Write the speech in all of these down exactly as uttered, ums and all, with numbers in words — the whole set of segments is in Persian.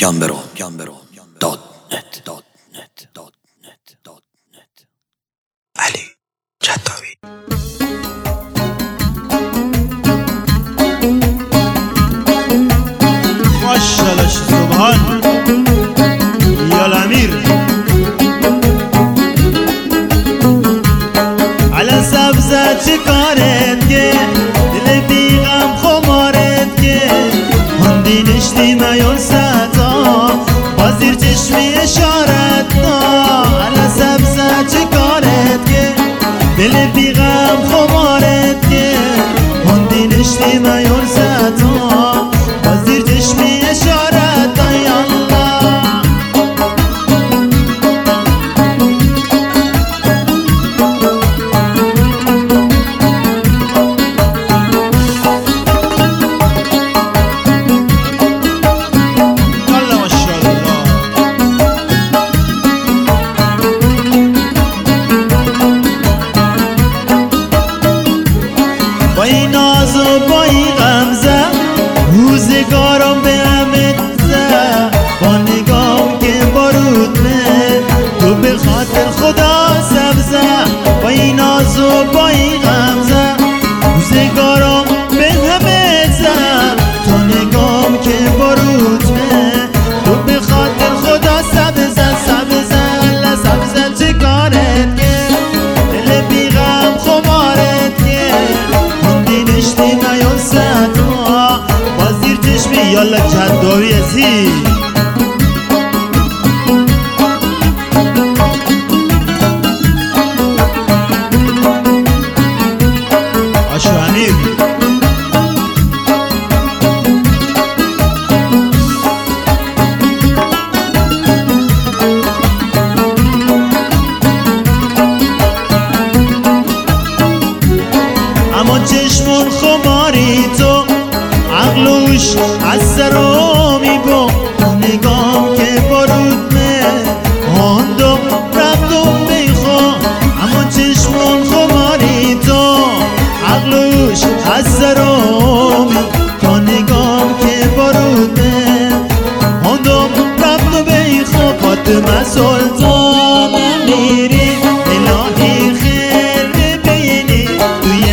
گمبرو گمبرو دات نت دات نت دات نت دات نت علی جداوی. ماشاءالله سبحان یا الامیر على سبزه چی کارت که دل بیغم خمارت که هندی نشتی میون ستا با زیر چشمی اشارت دا على سبزه چی کارت که دل بیغم خمارت که هندی نشتی میون ستا با زیر چشمی اشارت دا یالله با این ناز و با این غمزه روزگارم به همت زه با نگام که بارودمه تو به خاطر خدا سبزه با این ناز و با این غمزه روزگارم به همت زه تو نگام که بارودمه تو به خاطر خدا سبزه سبزه لسبزه چه کارت که دل بیغم خمارت که نشتی میون ستا با زیر چشمی یالا جداوی ازی آشو امیر اما چشمون خماری تو عقلوش از سرو میبو نگام که بارودمه هندم رفتم میخوا اما چشمون خماری تو عقلوش از سرو میبو نگام که بارودمه هندم رفتم میخوا فاطمه سلطان میری الهی خیر ببینی توی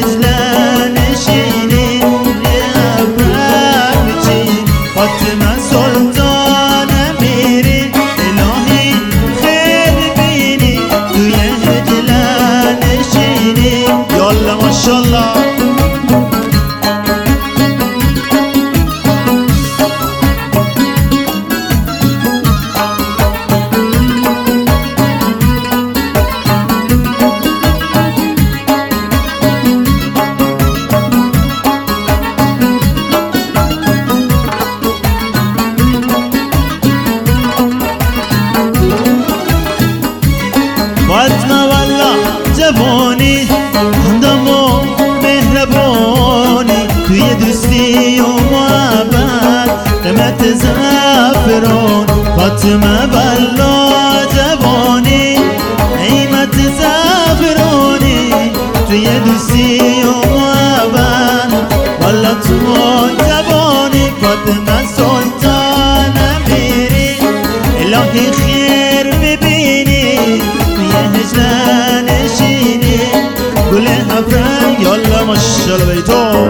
فاطمه سلطان میری الهی خیر بینی توی هجله نشینی یالله ماشالله فاطمه والله جوانی هندم و مهربانی توی دوستی و محبت قیمت زعفران فاطمه والله جوانی قیمت زعفرانی توی دوستی و محبت والله تو جوانی فاطمه سلطان میری الهی خیر ببینی هجله نشینی گل افرنگ یالله ماشالله بیتو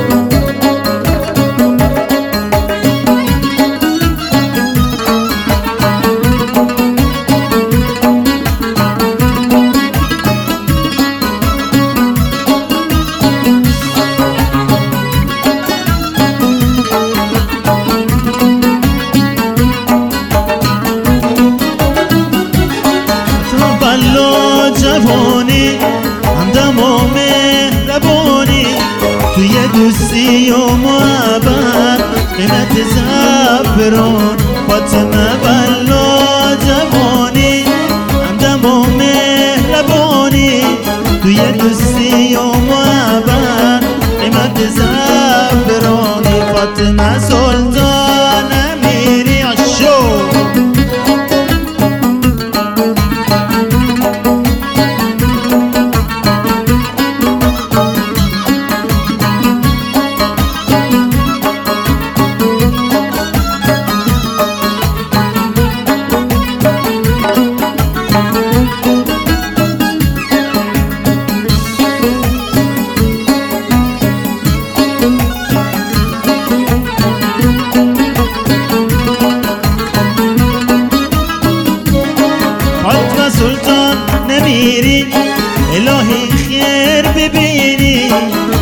جوانی همدم و مهربانی توی دوستی و محبت قیمت زعفران فاطمه والله جوانی همدم و مهربانی توی دوستی و محبت قیمت زعفرانی فاطمه سلطان میری آشو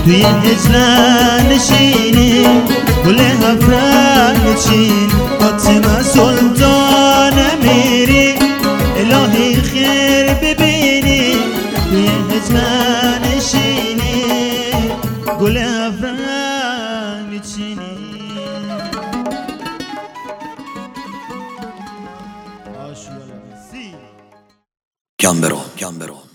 توی هجلن نشینی گل افرن چین فاطمه سلطان میری الهی خیر ببینی توی هجلن نشینی گل افرن چینی Gambero, gambero.